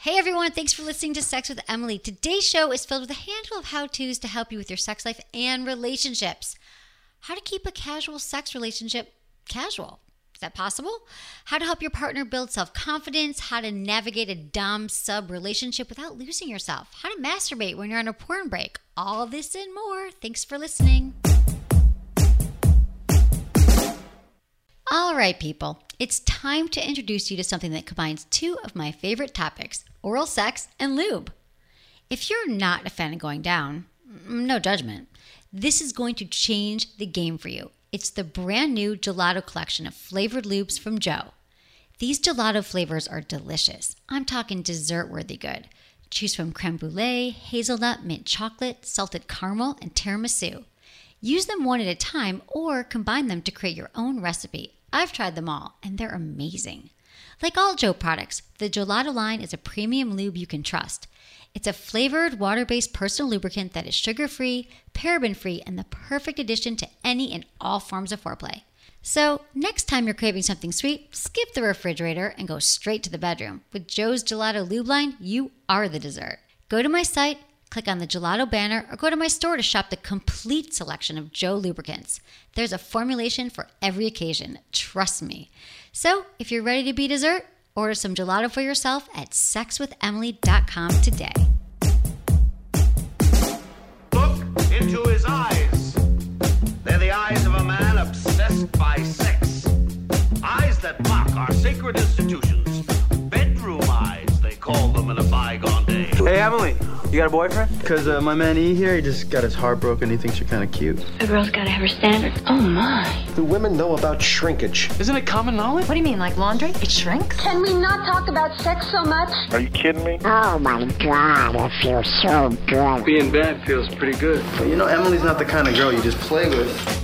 Hey everyone, thanks for listening to Sex with Emily. Today's show is filled with a handful of how-tos to help you with your sex life and relationships. How to keep a casual sex relationship casual. Is that possible? How to help your partner build self-confidence, how to navigate a dom-sub relationship without losing yourself, how to masturbate when you're on a porn break. All this and more. Thanks for listening. All right, people. It's time to introduce you to something that combines two of my favorite topics, oral sex and lube. If you're not a fan of going down, no judgment. This is going to change the game for you. It's the brand new Gelato collection of flavored lubes from Joe. These gelato flavors are delicious. I'm talking dessert-worthy good. Choose from creme brulee, hazelnut, mint chocolate, salted caramel, and tiramisu. Use them one at a time or combine them to create your own recipe. I've tried them all, and they're amazing. Like all Joe products, the Gelato line is a premium lube you can trust. It's a flavored, water-based personal lubricant that is sugar-free, paraben-free, and the perfect addition to any and all forms of foreplay. So, next time you're craving something sweet, skip the refrigerator and go straight to the bedroom. With Joe's Gelato lube line, you are the dessert. Go to my site, click on the Gelato banner, or go to my store to shop the complete selection of Joe lubricants. There's a formulation for every occasion, trust me. So, if you're ready to be dessert, order some gelato for yourself at sexwithemily.com today. Look into his eyes. They're the eyes of a man obsessed by sex. Eyes that mock our sacred institutions. Bedroom eyes, they call them in a bygone day. Hey, Emily, you got a boyfriend? Because my man E here, he just got his heart broken. He thinks you're kind of cute. A girl's gotta have her standards. Oh my. Do women know about shrinkage? Isn't it common knowledge? What do you mean, like laundry? It shrinks? Can we not talk about sex so much? Are you kidding me? Oh my God, it feels so good. Being bad feels pretty good. But you know, Emily's not the kind of girl you just play with.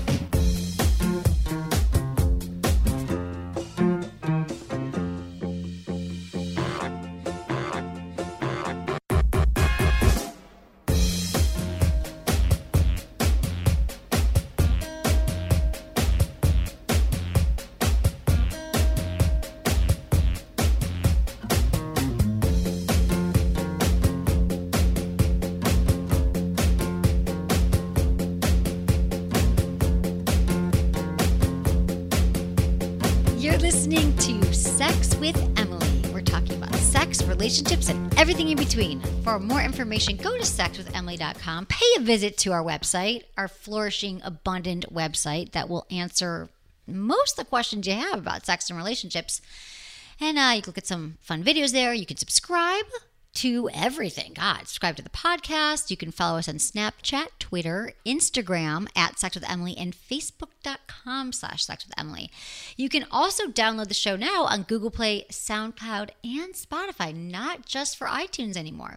Listening to Sex with Emily. We're talking about sex, relationships, and everything in between. For more information, go to sexwithemily.com. Pay a visit to our website, our flourishing, abundant website that will answer most of the questions you have about sex and relationships. And you can look at some fun videos there. You can subscribe to everything. God, subscribe to the podcast. You can follow us on Snapchat, Twitter, Instagram at Sex with Emily, and Facebook.com/Sex with Emily. You can also download the show now on Google Play, SoundCloud, and Spotify, not just for iTunes anymore.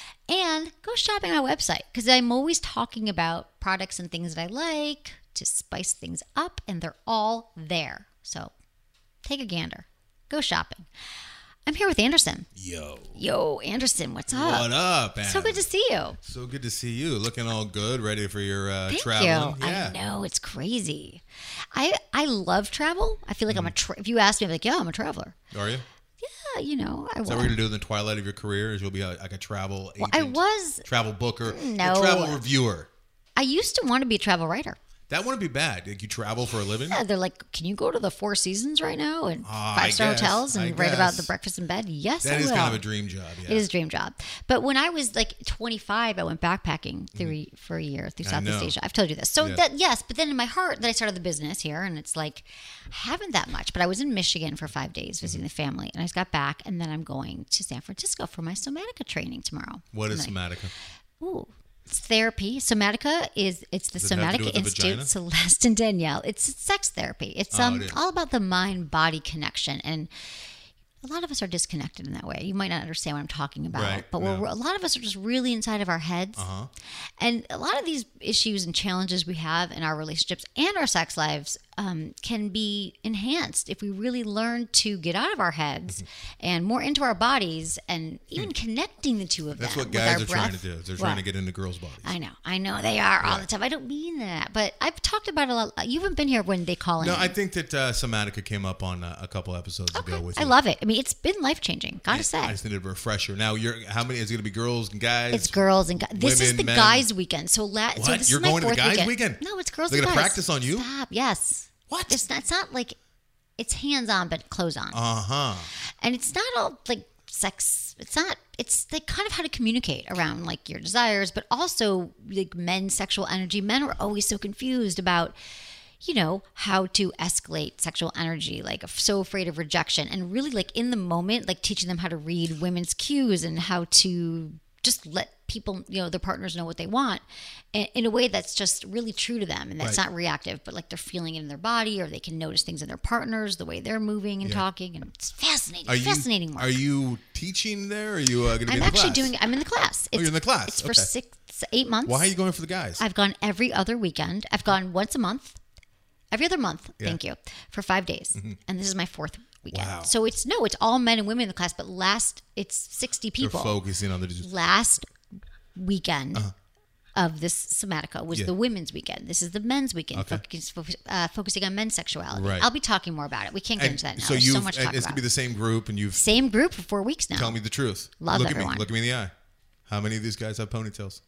And go shopping on my website because I'm always talking about products and things that I like to spice things up, and they're all there. So take a gander. Go shopping. I'm here with Anderson. Yo, Anderson, what's up? What up, Adam? So good to see you. So good to see you. Looking all good, ready for your Thank traveling. you. Yeah. I know, it's crazy. I love travel. I feel like if you ask me, I'm like, yeah, I'm a traveler. Are you? Yeah, you know, I was. So what you're going to do in the twilight of your career is you'll be like a travel agent? Well, I was. Travel booker? No. A travel reviewer? I used to want to be a travel writer. That wouldn't be bad. Like you travel for a living? Yeah, they're like, can you go to the Four Seasons right now and five-star hotels and write about the breakfast in bed? Yes, I will. That is kind of a dream job, yeah. It is a dream job. But when I was like 25, I went backpacking for a year through Southeast Asia. I've told you this. So but then in my heart, then I started the business here, and it's like, I haven't that much. But I was in Michigan for 5 days visiting the family, and I just got back, and then I'm going to San Francisco for my Somatica training tomorrow. What is Somatica? Ooh. It's therapy. Somatica it's the Somatica Institute. Celeste and Danielle. It's sex therapy. It's all about the mind-body connection, and a lot of us are disconnected in that way. You might not understand what I'm talking about, but a lot of us are just really inside of our heads, and a lot of these issues and challenges we have in our relationships and our sex lives can be enhanced if we really learn to get out of our heads and more into our bodies, and even connecting the two of That's them. what with guys our are breath. trying to do. They're trying to get into girls' bodies. I know they are all the time. I don't mean that, but I've talked about it a lot. You haven't been here when they call in. No, I think that Somatica came up on a couple episodes ago with you. I love it. I mean, it's been life changing. Gotta say. I just needed a refresher. Now, how many is it going to be? Girls and guys? It's girls and guys. This is women, the men? guys' weekend. So What? this You're is my going to the fourth guys' weekend. weekend? No, it's girls They're and gonna guys. practice on you? Stop. Yes. What? It's not like it's hands on, but clothes on. And it's not all like sex. It's not. It's like kind of how to communicate around like your desires, but also like men's sexual energy. Men are always so confused about, how to escalate sexual energy, like so afraid of rejection, and really like in the moment, like teaching them how to read women's cues and how to just let people, their partners know what they want in a way that's just really true to them. And that's not reactive, but like they're feeling it in their body, or they can notice things in their partners, the way they're moving and talking. And it's fascinating. Fascinating work. Are you teaching there? Or are you going to be in the class? I'm in the class. You're in the class. It's for 6-8 months. Why are you going for the guys? I've gone every other weekend. I've gone once a month. Every other month, thank you, for 5 days. And this is my fourth weekend. Wow. So it's all men and women in the class, but it's 60 people. You're focusing on the... Last weekend of this Somatica was the women's weekend. This is the men's weekend, focusing on men's sexuality. Right. I'll be talking more about it. We can't get into that now. So There's so much to talk it's about. going to be the same group, and you've... Same group for 4 weeks now. Tell me the truth. Love Look everyone. at me. Look at me in the eye. How many of these guys have ponytails?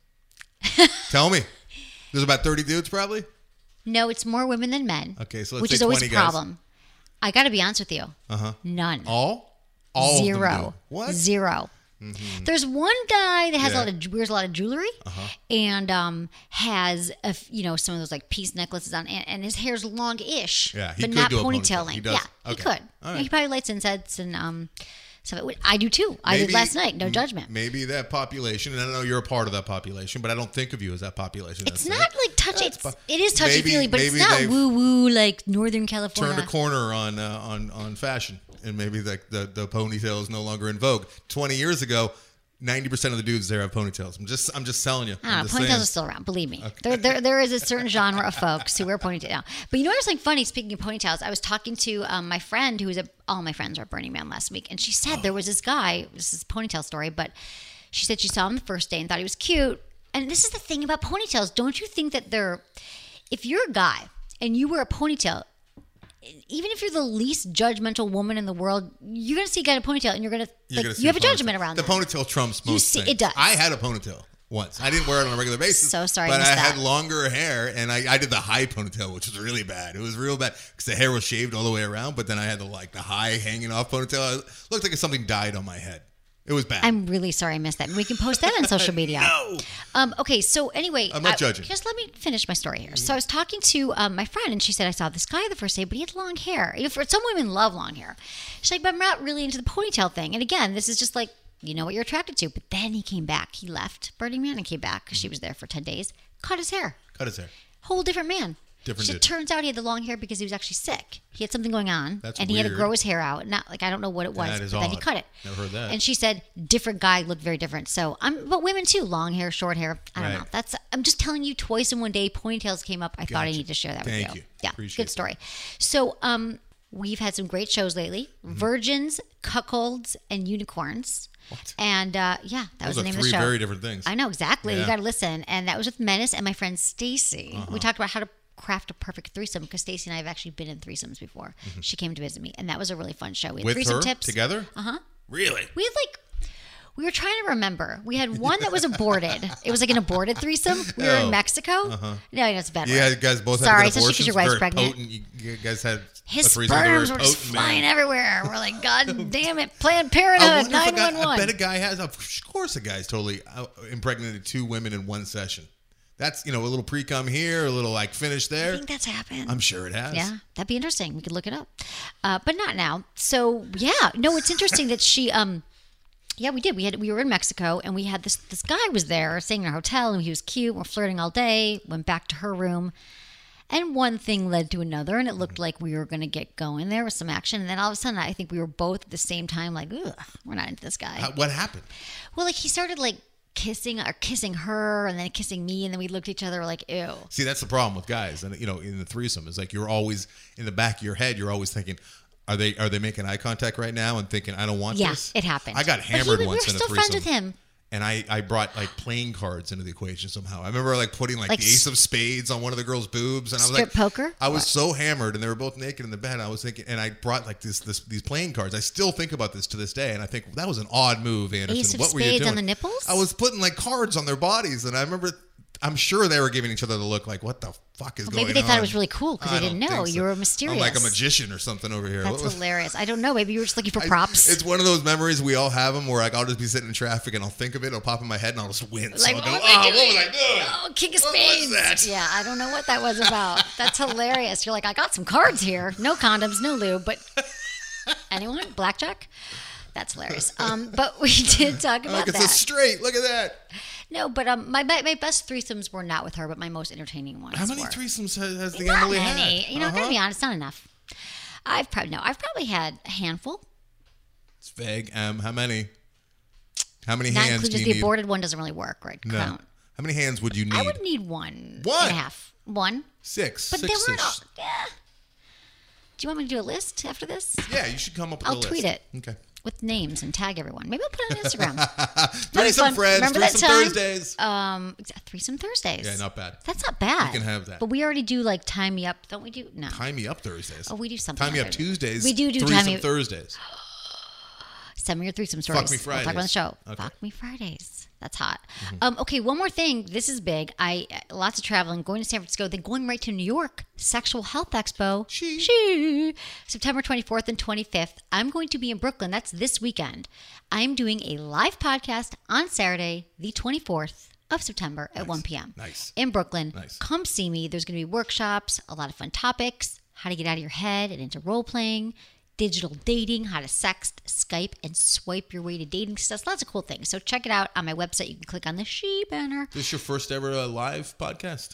Tell me. There's about 30 dudes, probably? No, it's more women than men. Okay, so let's which say is always 20 a problem. I got to be honest with you. None. All Zero. of them do. What? Zero. There's one guy that has wears a lot of jewelry and has some of those like piece necklaces on, and his hair's long-ish, Yeah, he but could not do a ponytail ponytail. length. He does. Yeah, he Okay. could. All right. He probably lights incense and stuff. I do too. I did last night. No judgment. Maybe that population, and I know you're a part of that population, but I don't think of you as that population. It's not like touchy. It is touchy-feely, but it's maybe not they've woo-woo like Northern California. turned a corner on fashion, and maybe the ponytail is no longer in vogue. 20 years ago, 90% of the dudes there have ponytails. I'm just telling you. I don't know. Ponytails are still around. Believe me. Okay. There is a certain genre of folks who wear ponytails now. But you know what's something funny? Speaking of ponytails, I was talking to my friend who was all my friends were at Burning Man last week, and she said there was this guy. This is a ponytail story, but she said she saw him the first day and thought he was cute. And this is the thing about ponytails. Don't you think that if you're a guy and you wear a ponytail, even if you're the least judgmental woman in the world, you're going to see a guy in a ponytail and you're going to you have a judgment around the that. ponytail trumps most things. It does. I had a ponytail once. I didn't wear it on a regular basis. So sorry but I missed I had that. longer hair, and I did the high ponytail, which was really bad. It was real bad because the hair was shaved all the way around, but then I had the high hanging off ponytail. It looked like something died on my head. It was bad. I'm really sorry I missed that. We can post that on social media. No. Okay, so anyway. I'm not judging. Just let me finish my story here. So I was talking to my friend, and she said, I saw this guy the first day, but he had long hair. Some women love long hair. She's like, but I'm not really into the ponytail thing. And again, this is just like, you know what you're attracted to. But then he came back. He left Burning Man and came back because she was there for 10 days. Cut his hair. Whole different man. Different dude. Turns out he had the long hair because he was actually sick. He had something going on, That's and he had to weird. grow his hair out. Not like I don't know what it was, That is but then he odd. cut it. Never heard that. And she said different guy looked very different. So but women too, long hair, short hair. I don't Right. know. I'm just telling you. Twice in one day, ponytails came up. I thought I Gotcha. needed to share that Thank with you. you. Yeah, Appreciate good story. So we've had some great shows lately: Virgins, Cuckolds, and Unicorns. What? And that was Those the are name of three the show. very different things. I know exactly. Yeah. You got to listen. And that was with Menace and my friend Stacy. We talked about how to craft a perfect threesome because Stacy and I have actually been in threesomes before. She came to visit me, and that was a really fun show. We had With threesome her tips together? Really? We had we were trying to remember. We had one that was aborted. It was like an aborted threesome. We were in Mexico. No, that's a bad word. Yeah, you guys both Sorry, had good especially 'cause abortions. your wife's very pregnant. Potent. You guys had His a threesome with a very sperms were just potent flying man. everywhere. We're like, God damn it, Planned I Parenthood, wonder if a guy, 911. I bet a guy has. Of course, a guy's totally impregnated 2 women in one session. That's a little pre-cum here, a little finish there. I think that's happened. I'm sure it has. Yeah, that'd be interesting. We could look it up, but not now. So it's interesting that she. We did. We were in Mexico, and we had this guy was there, staying in our hotel, and he was cute. We're flirting all day. Went back to her room, and one thing led to another, and it looked like we were going to get going. There was some action, and then all of a sudden, I think we were both at the same time like, ugh, we're not into this guy. What happened? Well, he started kissing her and then kissing me, and then we looked at each other like, ew. See, that's the problem with guys, and in the threesome, is like you're always in the back of your head. You're always thinking, are they making eye contact right now? And thinking, I don't want this. Yeah, it happened. I got hammered once in a threesome. We were still friends with him. And I brought like playing cards into the equation somehow. I remember like putting like the ace of spades on one of the girls' boobs, and I was strip like, poker. I was so hammered, and they were both naked in the bed. And I was thinking, and I brought like these playing cards. I still think about this to this day, and I think that was an odd move, Anderson. Ace of what were you spades doing? on the nipples? I was putting like cards on their bodies, and I remember. I'm sure they were giving each other the look like, what the fuck is going on? Maybe they thought it was really cool because they didn't know. You were mysterious. I'm like a magician or something over here. That's hilarious. I don't know. Maybe you were just looking for props. It's one of those memories we all have them where like I'll just be sitting in traffic and I'll think of it, it'll pop in my head, and I'll just wince. Like, I'll go, what what was was I doing? Oh, king of What spades. was that? Yeah, I don't know what that was about. That's hilarious. You're like, I got some cards here. No condoms, no lube, but anyone? Blackjack? That's hilarious. But we did talk about Look, that. it's a straight. Look at that. No, but my best threesomes were not with her, but my most entertaining ones. How many were. threesomes has the Not Emily many. had? You know, I'm gonna be honest, not enough. I've probably had a handful. It's vague. How many? How many Not hands do including you the need? aborted one doesn't really work, right? No. Count. How many hands would you need? I would need one What? and a half. One. Six. But they Six-ish. weren't all. Yeah. Do you want me to do a list after this? Yeah, you should come up with I'll a list. tweet it. Okay. With names and tag everyone. Maybe I'll put it on Instagram. Threesome friends. Remember that Threesome time? Thursdays. Threesome Thursdays. Yeah, not bad. That's not bad. You can have that. But we already do like Time Me Up. Don't we do? No. Time Me Up Thursdays. Oh, we do something. Time Me Up already. Tuesdays. We do Threesome Time Me Thursdays. Send me your threesome stories. Fuck Me We'll talk about the show. Okay. Fuck Me Fridays. That's hot. Okay, one more thing. This is big. Lots of traveling, going to San Francisco, then going right to New York. Sexual Health Expo. She. September 24th and 25th. I'm going to be in Brooklyn. That's this weekend. I'm doing a live podcast on Saturday, the 24th of September at 1 p.m. Nice. In Brooklyn. Nice. Come see me. There's going to be workshops, a lot of fun topics, how to get out of your head and into role playing, digital dating, how to sext, Skype, and swipe your way to dating success. Lots of cool things. So check it out on my website. You can click on the She banner. This is your first ever live podcast?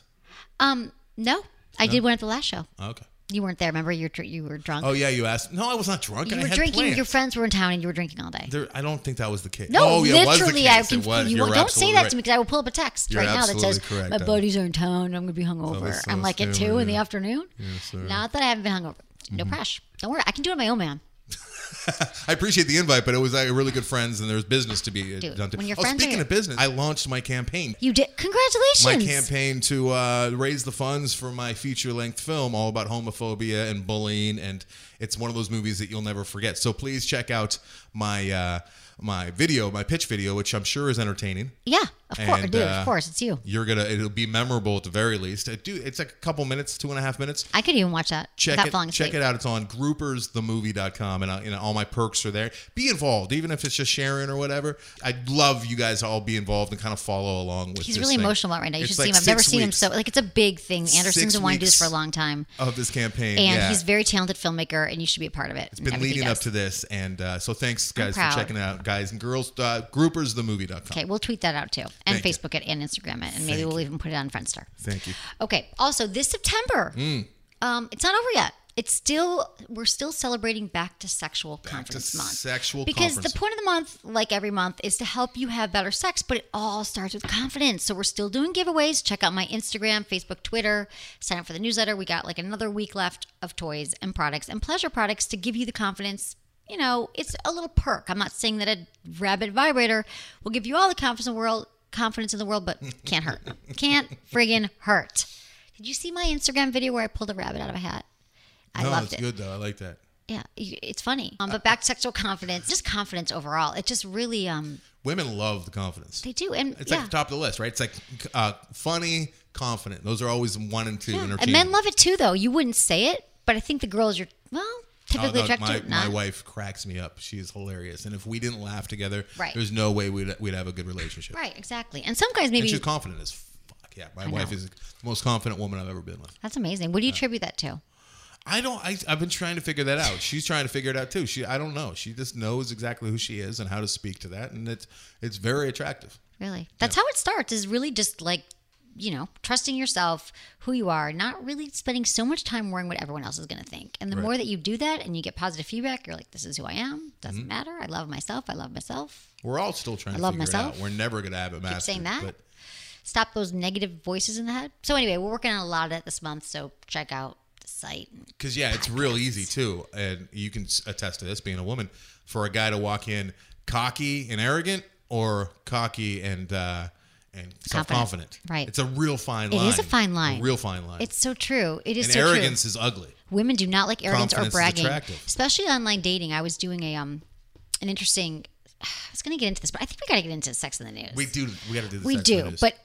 No. I did one at the last show. Okay. You weren't there. Remember, you were drunk. Oh, yeah, you asked. No, I was not drunk. You I were had drinking. plans. Your friends were in town, and you were drinking all day. I don't think that was the case. No, oh, yeah, it was the literally, case. I It was. you You're don't say absolutely that right. to me because I will pull up a text You're right now that says absolutely correct, my though. buddies are in town. I'm going to be hungover. was so I'm like at stupid, 2 in the yeah. afternoon. Yes, sir. Not that I haven't been hungover. No pressure. Don't worry. I can do it my own, man. I appreciate the invite, but it was really good friends, and there's business to be Dude, done. when your friends Speaking are- of business, I launched my campaign. You did. Congratulations. My campaign to raise the funds for my feature-length film all about homophobia and bullying, and it's one of those movies that you'll never forget. So please check out my my pitch video, which I'm sure is entertaining. Yeah, of course. And, Dude, of course. It's you. It'll be memorable at the very least. It's like a couple minutes, 2.5 minutes. I could even watch that without falling asleep. Check it out. It's on groupersthemovie.com, and all my perks are there. Be involved, even if it's just sharing or whatever. I'd love you guys to all be involved and kind of follow along with. He's this really thing. emotional about it right now. You It's should like see him. I've never 6 seen him weeks so it's a big thing. Anderson's 6 been wanting to do this weeks for a long time, of this campaign, and yeah. he's a very talented filmmaker, and you should be a part of it. It's been leading up to this, and so thanks, guys, for proud. checking it out, guys and girls. Groupersthemovie.com. Okay, we'll tweet that out too, and Thank you. Facebook it, and Instagram it, and maybe Thank we'll you. even put it on Friendster. Thank you. Okay. Also, this September, it's not over yet. We're still celebrating Back to Sexual Conference Month. Sexual Because conference. the point of the month, like every month, is to help you have better sex, but it all starts with confidence. So we're still doing giveaways. Check out my Instagram, Facebook, Twitter. Sign up for the newsletter. We got like another week left of toys and products and pleasure products to give you the confidence. You know, it's a little perk. I'm not saying that a rabbit vibrator will give you all the confidence in the world, but can't hurt. Can't friggin' hurt. Did you see my Instagram video where I pulled a rabbit out of a hat? I loved it's it. good though. I like that. Yeah, it's funny. But back to sexual confidence, just confidence overall. It just really, Women love the confidence. they do. And It's yeah. like the top of the list, right? It's like funny, confident. Those are always 1 and 2. Yeah. Entertaining. And men love it too, though. You wouldn't say it, but I think the girls you're, typically attracted to. My wife cracks me up. She is hilarious, and if we didn't laugh together, Right. there's no way we'd have a good relationship. Right, exactly. And some guys And maybe. she's confident as fuck. Yeah, my wife is the most confident woman I've ever been with. That's amazing. What do you attribute that to? I've been trying to figure that out. She's trying to figure it out too. I don't know. She just knows exactly who she is and how to speak to that, and it's very attractive. Really? That's how it starts, is really just like trusting yourself, who you are, not really spending so much time worrying what everyone else is going to think. And the more that you do that and you get positive feedback, you're like, this is who I am. Doesn't matter. I love myself. We're all still trying to figure it out. We're never going to have it mastered. Keep saying that. Stop those negative voices in the head. So anyway, we're working on a lot of that this month. So check out the site. Because it's real easy too. And you can attest to this being a woman, for a guy to walk in cocky and arrogant or cocky and self-confident. Right. It's a real fine line. It is a fine line. A real fine line. It's so true. It is and so true. Arrogance is ugly. Women do not like arrogance or bragging. Is attractive. Especially online dating. I was doing an interesting... I was going to get into this, but I think we got to get into Sex in the News. We do. We got to do the We Sex in the do. News. But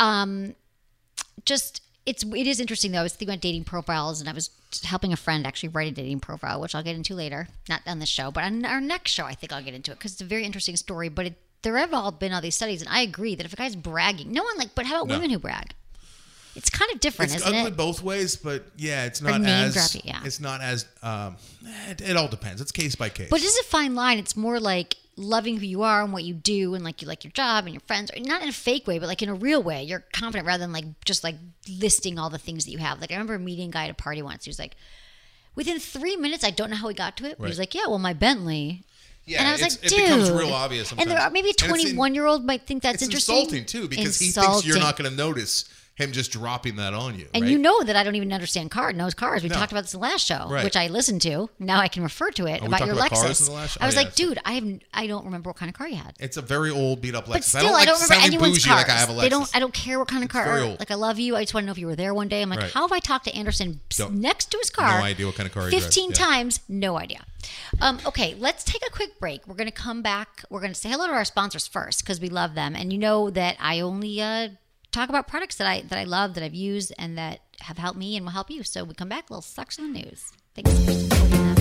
it is interesting, though. I was thinking about dating profiles, and I was helping a friend actually write a dating profile, which I'll get into later. Not on this show, but on our next show, I think I'll get into it because it's a very interesting story. But there have all been all these studies, and I agree that if a guy's bragging, but how about women who brag? It's kind of different, isn't it? It's ugly both ways, but it's not It's not as. It all depends. It's case by case. But it's a fine line. It's more like loving who you are and what you do, and like you like your job and your friends, or not in a fake way, but like in a real way. You're confident rather than just listing all the things that you have. Like I remember meeting a guy at a party once. He was like, within 3 minutes, I don't know how he got to it, but he was like, yeah, well, my Bentley. Yeah, and I was like, dude. It becomes real obvious sometimes. And there are maybe a 21-year-old might think that's interesting. It's insulting, too, because he thinks you're not going to notice him just dropping that on you. And right? you know that I don't even understand knows cars. We talked about this in the last show, right. which I listened to. Now I can refer to it about your Lexus. I was like, dude, I don't remember what kind of car you had. It's a very old, beat up Lexus. But still, I don't remember anyone's cars. Like I have a Lexus. I don't care what kind of car. Very old. Like I love you. I just want to know if you were there one day. I'm like, how have I talked to Anderson next to his car? No idea what kind of car he drives. 15 times, no idea. Okay, let's take a quick break. We're going to come back. We're going to say hello to our sponsors first because we love them. And you know that I only talk about products that I love, that I've used, and that have helped me and will help you. So we come back, a little Sex in the News. Thanks for supporting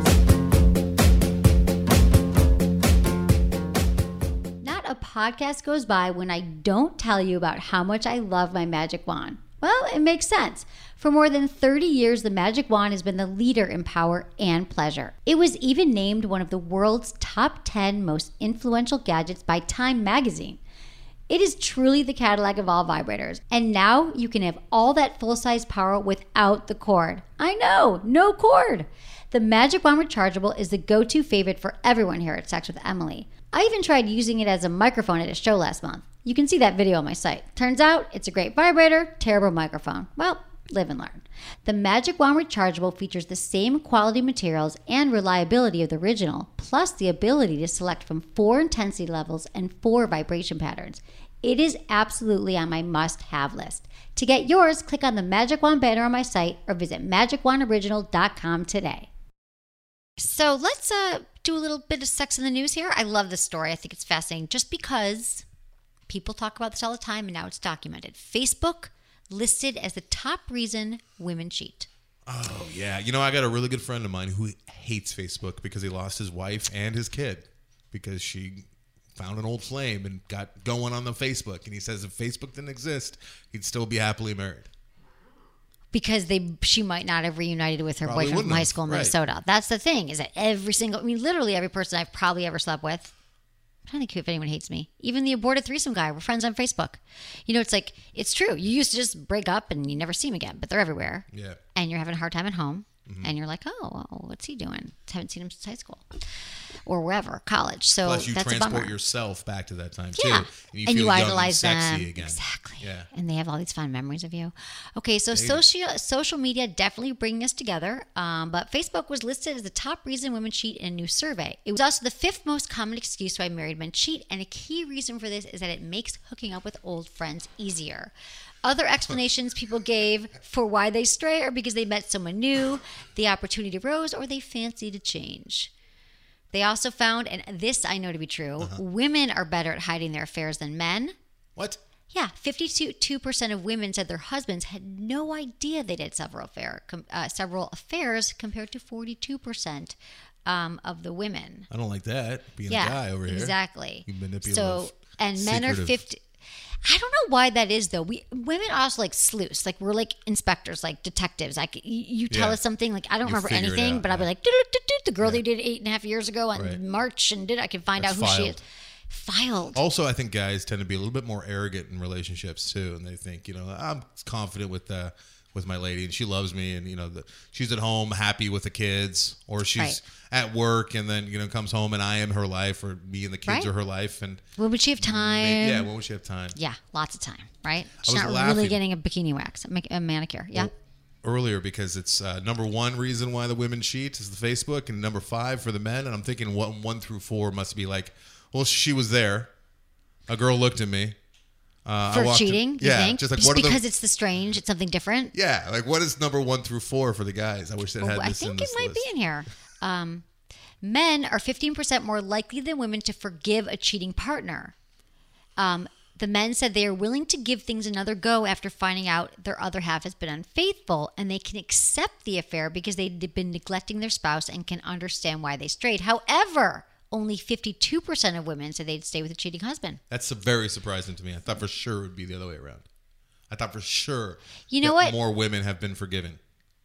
that. Not a podcast goes by when I don't tell you about how much I love my Magic Wand. Well, it makes sense. For more than 30 years, the Magic Wand has been the leader in power and pleasure. It was even named one of the world's top 10 most influential gadgets by Time magazine. It is truly the Cadillac of all vibrators. And now you can have all that full-size power without the cord. I know, no cord. The Magic Wand Rechargeable is the go-to favorite for everyone here at Sex with Emily. I even tried using it as a microphone at a show last month. You can see that video on my site. Turns out it's a great vibrator, terrible microphone. Well, live and learn. The Magic Wand Rechargeable features the same quality materials and reliability of the original, plus the ability to select from 4 intensity levels and 4 vibration patterns. It is absolutely on my must-have list. To get yours, click on the Magic Wand banner on my site or visit magicwandoriginal.com today. So let's do a little bit of Sex in the News here. I love this story. I think it's fascinating just because people talk about this all the time and now it's documented. Facebook listed as the top reason women cheat. Oh, yeah. You know, I got a really good friend of mine who hates Facebook because he lost his wife and his kid because she found an old flame and got going on the Facebook. And he says if Facebook didn't exist, he'd still be happily married. Because she might not have reunited with her boyfriend from high school in Minnesota. That's the thing, is that literally every person I've probably ever slept with, I'm trying to think if anyone hates me. Even the aborted threesome guy, we're friends on Facebook. You know, it's like, it's true. You used to just break up and you never see them again, but they're everywhere. Yeah. And you're having a hard time at home. Mm-hmm. And you're like, oh, well, what's he doing? Haven't seen him since high school or wherever, college. So plus, you that's transport a bummer. Yourself back to that time yeah. too, and you feel idolize young and them sexy again. Exactly. Yeah. And they have all these fond memories of you. Okay, so social media definitely bringing us together. But Facebook was listed as the top reason women cheat in a new survey. It was also the 5th most common excuse why married men cheat, and a key reason for this is that it makes hooking up with old friends easier. Other explanations people gave for why they stray are because they met someone new, the opportunity arose, or they fancied a change. They also found, and this I know to be true, women are better at hiding their affairs than men. What? Yeah, 52% of women said their husbands had no idea they did several affairs compared to 42% of the women. I don't like that, being a guy over here. Exactly. You manipulative. So, and men are 50... I don't know why that is, though. Women are also like sleuths. Like, we're like inspectors, like detectives. Like, you tell us something, like, I don't remember anything, but I'll be like, the girl they did 8.5 years ago on March, and I can find out who she is. filed. Also, I think guys tend to be a little bit more arrogant in relationships too, and they think, I'm confident with my lady, and she loves me, and she's at home happy with the kids, or she's at work, and then comes home and I am her life, or me and the kids are her life. And when would she have time? When would she have time? Yeah, lots of time, right? She's was not laughing. really getting a bikini wax, a manicure. Yeah. Earlier, because it's number 1 reason why the women cheat is the Facebook, and number 5 for the men. And I'm thinking 1 through 4 must be like, well, she was there. A girl looked at me. For cheating, you think? Just like just because it's the strange, it's something different. Yeah, like what is number 1 through 4 for the guys? I wish they had this in this list. I think it might be in here. Men are 15% more likely than women to forgive a cheating partner. The men said they are willing to give things another go after finding out their other half has been unfaithful, and they can accept the affair because they've been neglecting their spouse and can understand why they strayed. However, only 52% of women said they'd stay with a cheating husband. That's very surprising to me. I thought for sure it would be the other way around. I thought for sure more women have been forgiven.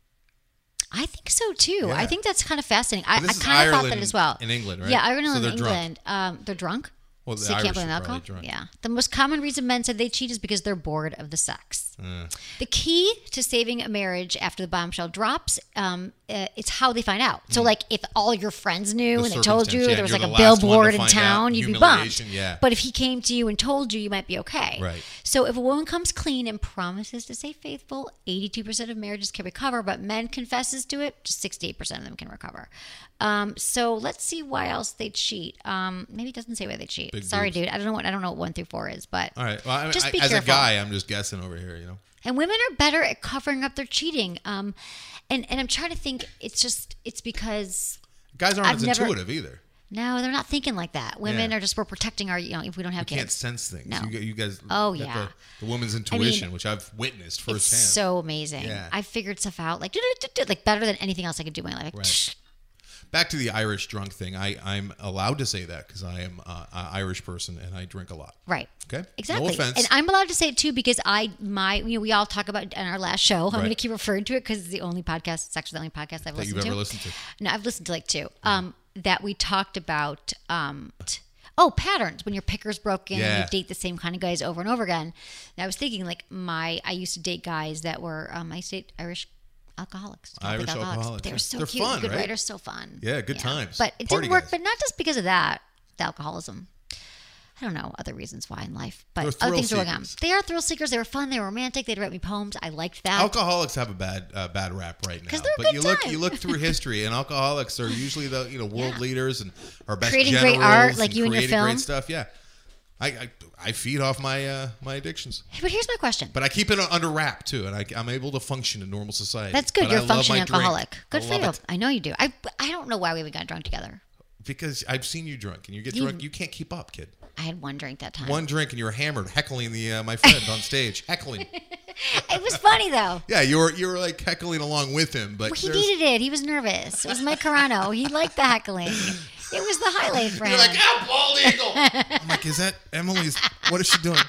I think so too. Yeah. I think that's kind of fascinating. I This is kind of thought that Ireland as well. in England, right? Yeah, Ireland So and they're England. They're drunk. Well, the So you Irish can't blame are alcohol? probably drunk. Yeah. The most common reason men said they cheat is because they're bored of the sex. The key to saving a marriage after the bombshell drops, it's how they find out. So, like, if all your friends knew and they told you there was like a billboard in town, you'd be bummed. Yeah. But if he came to you and told you, you might be okay. Right. So if a woman comes clean and promises to stay faithful, 82% of marriages can recover, but men confesses to it, just 68% of them can recover. So let's see why else they cheat. Maybe it doesn't say why they cheat. Big Sorry, boobs. dude. I don't know what 1 through 4 is, but All right. Well, I mean, just be as careful. a guy, I'm just guessing over here, And women are better at covering up their cheating. And I'm trying to think. It's because Guys aren't I've as never- intuitive either. no, they're not thinking like that. Women Yeah. are just we're protecting our if we don't have You can't kids. sense things. No. You guys. Oh, got yeah. The woman's intuition, which I've witnessed It's firsthand. so amazing. Yeah. I figured stuff out like better than anything else I could do in my life. Like, Right. Back to the Irish drunk thing. I'm allowed to say that because I am an Irish person and I drink a lot. Right. Okay. Exactly. No offense. And I'm allowed to say it too because we all talk about in our last show. I'm Right. going to keep referring to it because it's the only podcast. It's actually the only podcast I've that listened you've to. ever listened to. No, I've listened to like 2. That we talked about patterns when your picker's broken and Yeah. you date the same kind of guys over and over again. And I was thinking like I used to date guys that were I used to date Irish alcoholics. Irish alcoholics. They were so They're cute. fun, Good right? writers, so fun. Yeah, good times. But it Party didn't work, guys. but not just because of that, the alcoholism. I don't know other reasons why in life, but They're other thrill things were going on. seekers. They are thrill seekers. They were fun. They were romantic. They'd write me poems. I liked that. Alcoholics have a bad rap right now. 'Cause they're a But good you time. look through history, and alcoholics are usually the world leaders and our best Creating great generals art, like and you in your creating film. great stuff. Yeah, I feed off my my addictions, But here's my question. but I keep it under wrap too, and I'm able to function in normal society. That's good. But You're I a love functioning my drink. alcoholic. Good I for you. love it. I know you do. I don't know why we even got drunk together. Because I've seen you drunk, and you get drunk, you can't keep up, kid. I had 1 drink that time. One drink, and you were hammered, heckling my friend on stage, heckling. It was funny though. Yeah, you were like heckling along with him, but He there's- needed it. He was nervous. It was Mike Carano. He liked the heckling. It was the highlight for him. You're like, ah, bald eagle. I'm like, is that Emily's? What is she doing?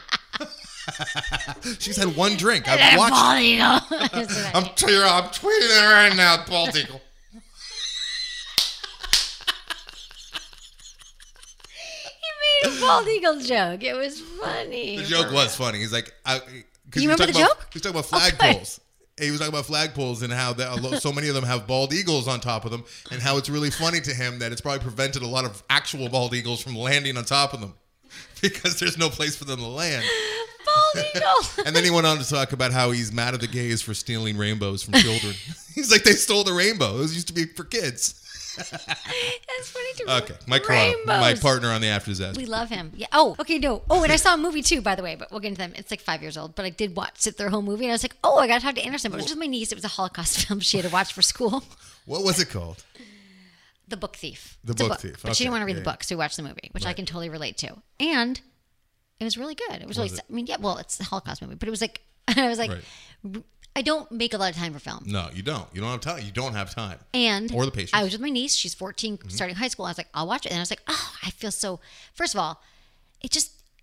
She's had 1 drink. I've watched. Bald eagle. I'm tweeting it right now, bald eagle. He made a bald eagle joke. It was funny. The joke was funny. He's like, You remember the joke? He's talking about Okay. flagpoles. He was talking about flagpoles and how so many of them have bald eagles on top of them, and how it's really funny to him that it's probably prevented a lot of actual bald eagles from landing on top of them because there's no place for them to land. Bald eagle. And then he went on to talk about how he's mad at the gays for stealing rainbows from children. He's like, they stole the rainbow. It used to be for kids. That's funny too. Okay, Mike Carano, my Rainbows. partner on the After Disaster. We love him. Yeah. Oh, okay, no. Oh, and I saw a movie too, by the way, but we'll get into them. It's like 5 years old, but I did sit through the whole movie, and I was like, oh, I got to talk to Anderson. But it was just my niece. It was a Holocaust film she had to watch for school. What was it called? The Book Thief. The It's a Book Thief. But she didn't Okay, want to read yeah. the book, so we watched the movie, which I Right. can totally relate to. And it was really good. It was really, it? I mean, yeah, well, it's a Holocaust movie, but it was like, I was like, Right. I don't make a lot of time for film. No, you don't. You don't have time. You don't have time. And Or the patience. I was with my niece. She's 14, starting high school. I was like, I'll watch it. And I was like, oh, I feel so. First of all, it's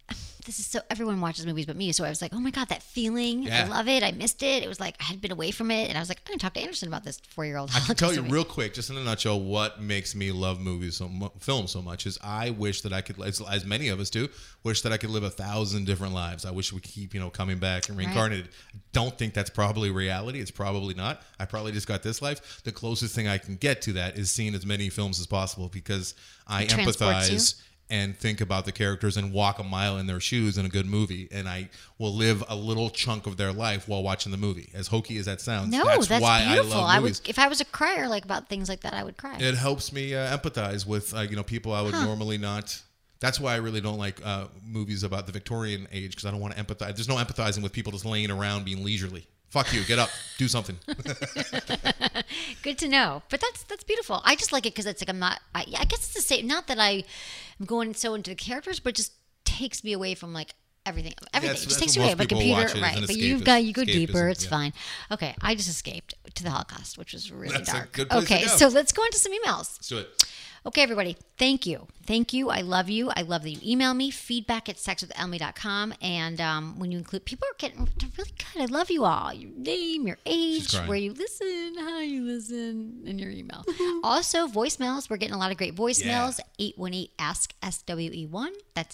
this is so, everyone watches movies but me. So I was like, oh my God, that feeling. Yeah. I love it. I missed it. It was like, I had been away from it. And I was like, I'm going to talk to Anderson about this 4-year-old. I can tell you real quick, just in a nutshell, what makes me love movies, film so much is I wish that I could, as many of us do, wish that I could live 1,000 different lives. I wish we could keep, coming back and reincarnated. I don't think that's probably reality. It's probably not. I probably just got this life. The closest thing I can get to that is seeing as many films as possible because I empathize and think about the characters and walk a mile in their shoes in a good movie. And I will live a little chunk of their life while watching the movie. As hokey as that sounds. No, that's why beautiful. I love movies. If I was a crier about things like that, I would cry. It helps me empathize with people I would normally not. That's why I really don't like movies about the Victorian age because I don't want to empathize. There's no empathizing with people just laying around being leisurely. Fuck you. Get up. Do something. Good to know. But that's beautiful. I just like it because it's like I guess it's the same. Not that I'm going so into the characters, but it just takes me away from like everything. It just takes you away. But computer, right? But you go deeper. It's fine. Okay, I just escaped to the Holocaust, which was really dark. A good place to go. So let's go into some emails. Let's do it. Okay, everybody. Thank you. I love you. I love that you email me. feedback@sexwithemily.com. And when you include, people are getting really good. I love you all. Your name, your age, where you listen, how you listen, and your email. Also, voicemails. We're getting a lot of great voicemails. 818-ASK-SWE1. That's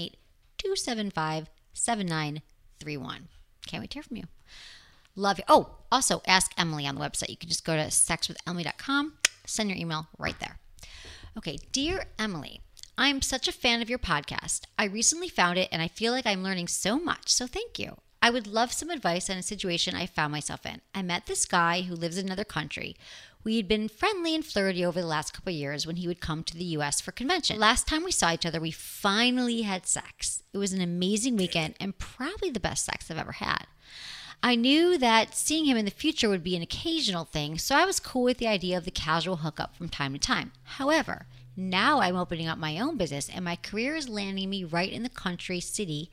818-275-7931. Can't wait to hear from you. Love you. Oh, also, Ask Emily on the website. You can just go to sexwithemily.com. Send your email right there. Okay, dear Emily, I'm such a fan of your podcast. I recently found it and I feel like I'm learning so much, so thank you. I would love some advice on a situation I found myself in. I met this guy who lives in another country. We had been friendly and flirty over the last couple of years when he would come to the U.S. for convention. Last time we saw each other, we finally had sex. It was an amazing weekend and probably the best sex I've ever had. I knew that seeing him in the future would be an occasional thing, so I was cool with the idea of the casual hookup from time to time. However, now I'm opening up my own business, and my career is landing me right in the country/city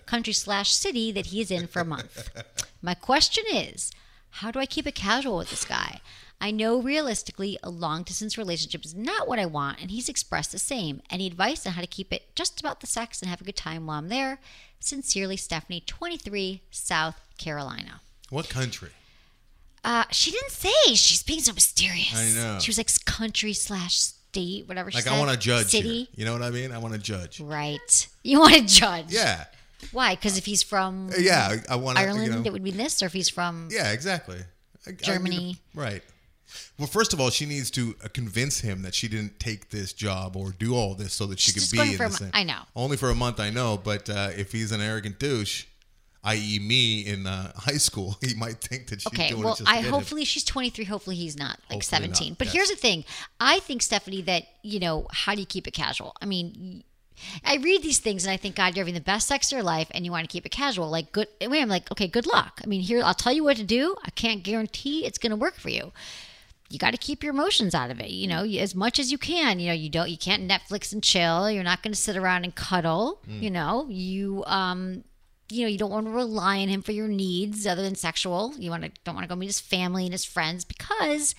that he is in for a month. My question is, how do I keep it casual with this guy? I know realistically a long-distance relationship is not what I want, and he's expressed the same. Any advice on how to keep it just about the sex and have a good time while I'm there? Sincerely, Stephanie, 23, South Carolina. What country? She didn't say. She's being so mysterious. I know. She was like country/state, whatever she said. Like I want to judge City. here. You know what I mean? I want to judge. Right. You want to judge. Yeah. Why? Because if he's from I want Ireland, it would be this, or if he's from exactly. Germany. Right. Well, first of all, she needs to convince him that she didn't take this job or do all this so that she could be in the same. I know. Only for a month, I know. But if he's an arrogant douche, i.e. me in high school, he might think that she's doing it just to get him. Hopefully she's 23. Hopefully he's not like 17. Not. But here's the thing. I think, Stephanie, that, how do you keep it casual? I mean, I read these things and I think, God, you're having the best sex of your life and you want to keep it casual. Like, good. I'm like, okay, good luck. I mean, here, I'll tell you what to do. I can't guarantee it's going to work for you. You got to keep your emotions out of it, as much as you can. You can't Netflix and chill. You're not going to sit around and cuddle. You don't want to rely on him for your needs other than sexual. You don't want to go meet his family and his friends because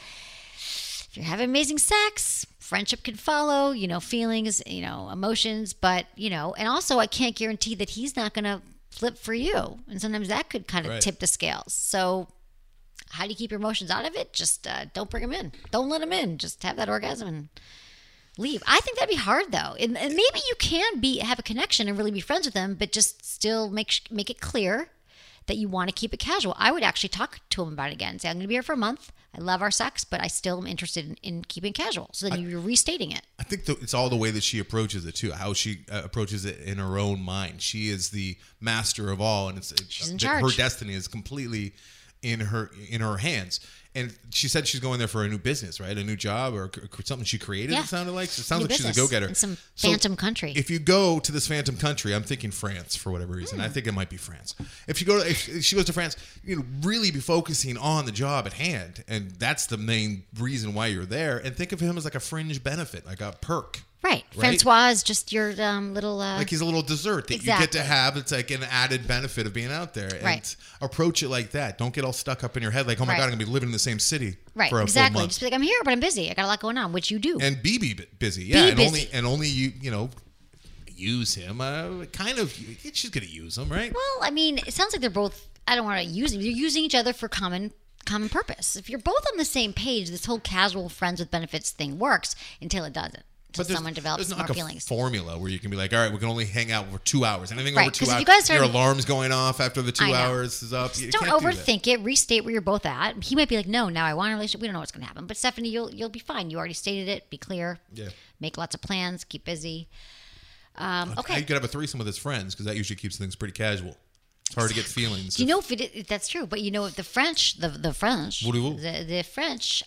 if you're having amazing sex, friendship can follow. Feelings, emotions, but and also I can't guarantee that he's not going to flip for you, and sometimes that could kind of tip the scales. So. How do you keep your emotions out of it? Just don't bring them in. Don't let them in. Just have that orgasm and leave. I think that'd be hard, though. And maybe you can have a connection and really be friends with them, but just still make it clear that you want to keep it casual. I would actually talk to him about it again. Say, I'm going to be here for a month. I love our sex, but I still am interested in keeping it casual. So then you're restating it. I think it's all the way that she approaches it, too. How she approaches it in her own mind. She is the master of all, and she's in charge. Her destiny is completely in her hands. And she said she's going there for a new business, right? A new job or something she created, it sounded like. So it sounds like she's a go-getter. In some phantom country. If you go to this phantom country, I'm thinking France for whatever reason. I think it might be France. If she goes to France, really be focusing on the job at hand. And that's the main reason why you're there. And think of him as like a fringe benefit, like a perk. Right. Francois is just your little... like he's a little dessert that you get to have. It's like an added benefit of being out there. And approach it like that. Don't get all stuck up in your head like, oh my God, I'm going to be living in the same city for a full month. Just be like, I'm here, but I'm busy. I got a lot going on, which you do. And be busy. Yeah. Busy. And only use him. Kind of. She's gonna use him, right? Well, I mean, it sounds like they're both. I don't want to use them. You're using each other for common purpose. If you're both on the same page, this whole casual friends with benefits thing works until it doesn't. Until someone develops there's more not feelings. A formula where you can be like, all right, we can only hang out for 2 hours. Anything Right, over 2 'cause if hours, you guys your start- alarm's going off after the 2 I know. hours is up. You Don't can't do that. overthink it. Restate where you're both at. He might be like, no, now I want a relationship. We don't know what's going to happen. But Stephanie, you'll be fine. You already stated it. Be clear. Yeah. Make lots of plans. Keep busy. You Okay. could have a threesome with his friends because that usually keeps things pretty casual. It's hard to get feelings. Do you know if that's true? But you know, the French, the French, Voulez-vous? the French.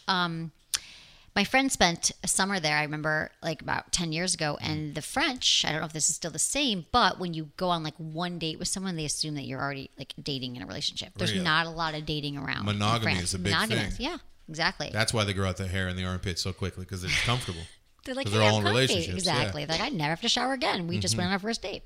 My friend spent a summer there. I remember, like about 10 years ago. And the French, I don't know if this is still the same, but when you go on like one date with someone, they assume that you're already like dating in a relationship. There's Really? not a lot of dating around. in Monogamy France. is a big Monogamous, thing. Yeah, exactly. That's why they grow out the hair and the armpits so quickly because they're just comfortable. They're like, 'Cause hey, they're I'm all in comfy. relationships, yeah. Exactly. Like, I never have to shower again. We just went on our first date.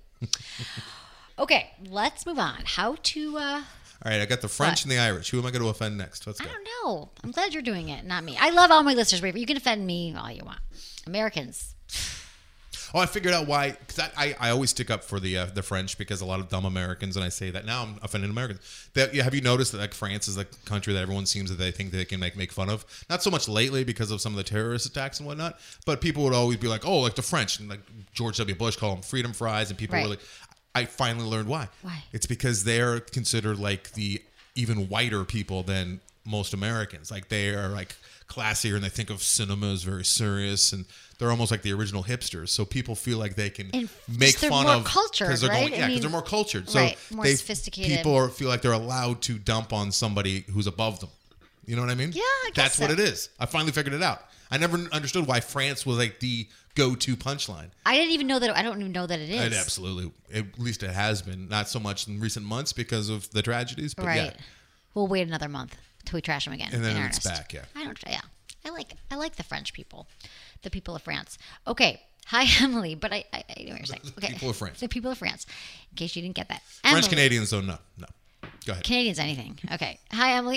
Okay, let's move on. How to, All right, I got the French What? and the Irish. Who am I going to offend next? Let's I go. don't know. I'm glad you're doing it, not me. I love all my listeners, but you can offend me all you want. Americans. Oh, I figured out why. Because I always stick up for the French because a lot of dumb Americans, and I say that now I'm offending Americans. Have you noticed that like France is the country that everyone seems that they think they can make fun of? Not so much lately because of some of the terrorist attacks and whatnot, but people would always be like, oh, like the French, and like George W. Bush called them freedom fries, and people Right. were like, I finally learned why. Why? It's because they're considered like the even whiter people than most Americans. Like they are like classier and they think of cinema as very serious and they're almost like the original hipsters. So people feel like they can And make just they're fun more of cultured, because they're right? going, I yeah, because mean, they're more cultured. So right, more sophisticated. People feel like they're allowed to dump on somebody who's above them. You know what I mean? Yeah, I guess That's what so. it is. I finally figured it out. I never understood why France was like the go-to punchline. I didn't even know that. I don't even know that it is. It absolutely, at least it has been. Not so much in recent months because of the tragedies, but Right. yeah. We'll wait another month till we trash them again. And then in it's earnest. back, yeah. Yeah. I like the French people, the people of France. Okay. Hi, Emily. But I know what you're saying. Okay. people of France. The people of France. In case you didn't get that. French Emily. Canadians, though, no. Go ahead. Canadians, anything. Okay. Hi, Emily.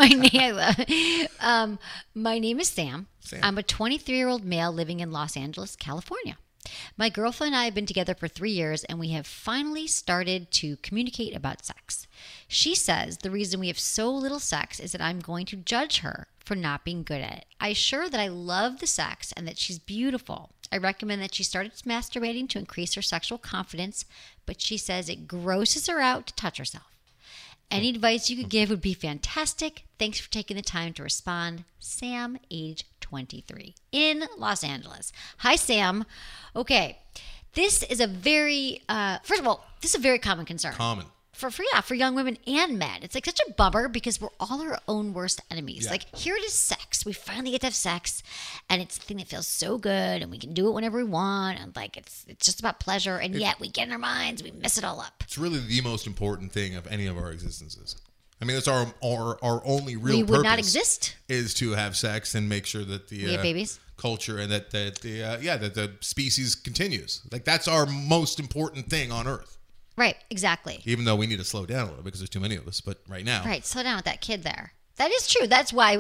My name is Sam. Sam. I'm a 23-year-old male living in Los Angeles, California. My girlfriend and I have been together for 3 years, and we have finally started to communicate about sex. She says the reason we have so little sex is that I'm going to judge her for not being good at it. I assure her that I love the sex and that she's beautiful. I recommend that she starts masturbating to increase her sexual confidence, but she says it grosses her out to touch herself. Any advice you could give would be fantastic. Thanks for taking the time to respond. Sam, age 23, in Los Angeles. Hi, Sam. Okay, this is a very, first of all, this is a very common concern. Common. For young women and men. It's like such a bummer because we're all our own worst enemies. Yeah. Like, here it is sex. We finally get to have sex, and it's the thing that feels so good, and we can do it whenever we want, and like it's just about pleasure, and yet we get in our minds, we mess it all up. It's really the most important thing of any of our existences. I mean, that's our only real We purpose. would not exist. Is to have sex and make sure that the We have babies. culture and that the species continues. Like that's our most important thing on Earth. Right, exactly. Even though we need to slow down a little because there's too many of us. But right now, Right, slow down with that kid there. That is true. That's why,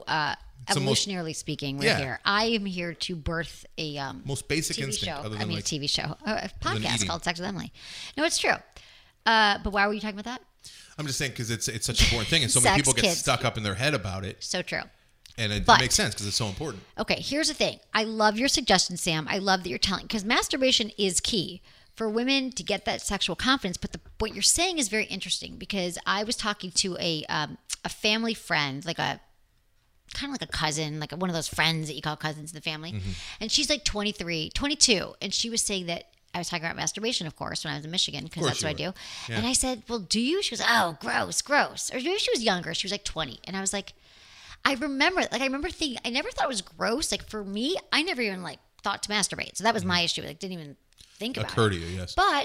the most- evolutionarily speaking, we're Yeah. here. I am here to birth a most basic TV instinct, show. other I than mean, like a TV show, a than podcast eating. called Sex with Emily. No, it's true. But why were you talking about that? I'm just saying because it's such an important thing, and so many Sex, people get kids. stuck up in their head about it, So true. and it But- makes sense because it's so important. Okay, here's the thing. I love your suggestion, Sam. I love that you're telling, because masturbation is key for women to get that sexual confidence. But what you're saying is very interesting because I was talking to a family friend, like a kind of like a cousin, like one of those friends that you call cousins in the family. Mm-hmm. And she's like 23, 22. And she was saying that I was talking about masturbation, of course, when I was in Michigan, because course that's what I you do. were. Yeah. And I said, well, do you? She goes, oh, gross. Or maybe she was younger. She was like 20. And I was like, I remember thinking, I never thought it was gross. Like for me, I never even like thought to masturbate. So that was my issue. Like didn't even think about Occur it. to you, yes. But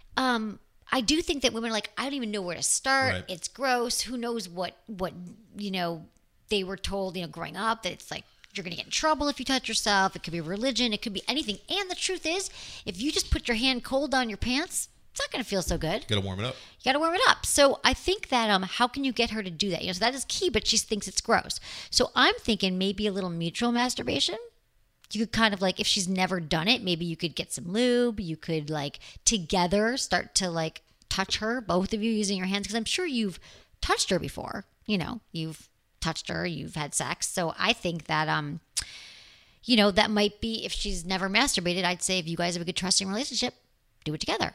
I do think that women are like, I don't even know where to start. Right. It's gross. Who knows what they were told, growing up, that it's like you're going to get in trouble if you touch yourself. It could be religion. It could be anything. And the truth is, if you just put your hand cold on your pants, it's not going to feel so good. Got to warm it up. You got to warm it up. So I think that how can you get her to do that? So that is key, but she thinks it's gross. So I'm thinking maybe a little mutual masturbation. you could kind of like, if she's never done it, maybe you could get some lube. You could like together start to like touch her, both of you using your hands. Because I'm sure you've touched her before. You know, you've touched her, you've had sex. So I think that, you know, that might be, if she's never masturbated, I'd say if you guys have a good trusting relationship, do it together.